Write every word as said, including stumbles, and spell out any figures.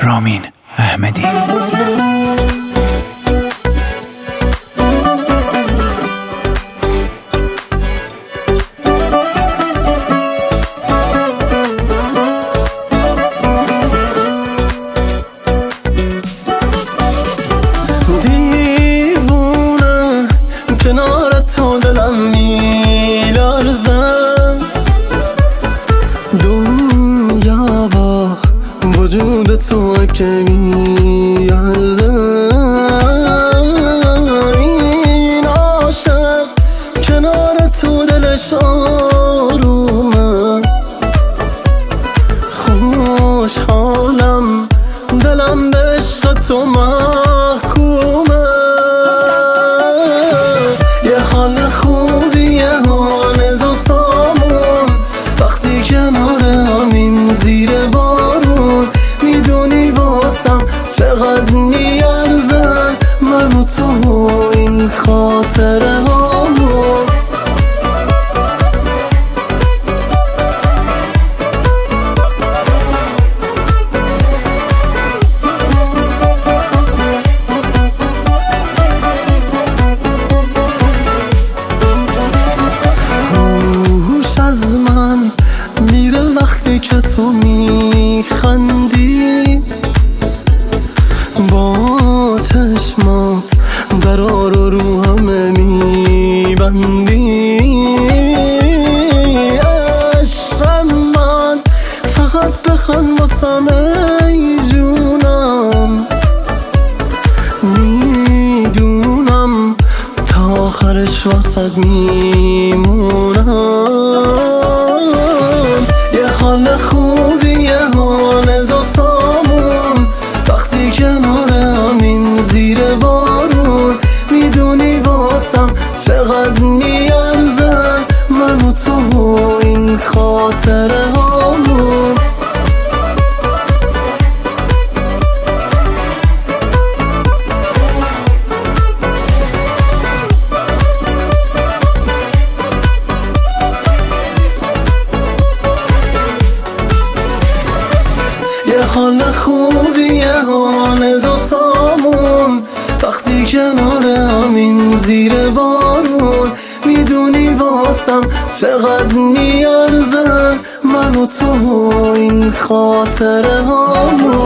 رامین احمدی. دیوونه کنار تو دلم میلرزم، دنیا با وجود تو که میارزم. این عاشق کنار تو دلش آرومه، خوشحالم دلم به عشق تو محکومه. یه حال خوبیه حال دوتامون وقتی کنار همین زیر بارون. میدونی واسم چقدر میارزن من و تو این خاطره هامون. میره وقتی که تو میخندی، با چشمات درار رو همه میبندی. عشق من فقط بخند واسم ای جونم، میدونم تا آخرش واسد میمونم. یه حال خوبیه حال دوتامون وقتی کنار همین زیر بارون. میدونی واسم چقدر میارزن من و تو این خاطره هامون. یه حال خوبیه حال دوتامون وقتی کنار همین زیر بارون. میدونی واسم چقدر میارزن من و تو این خاطره هامون.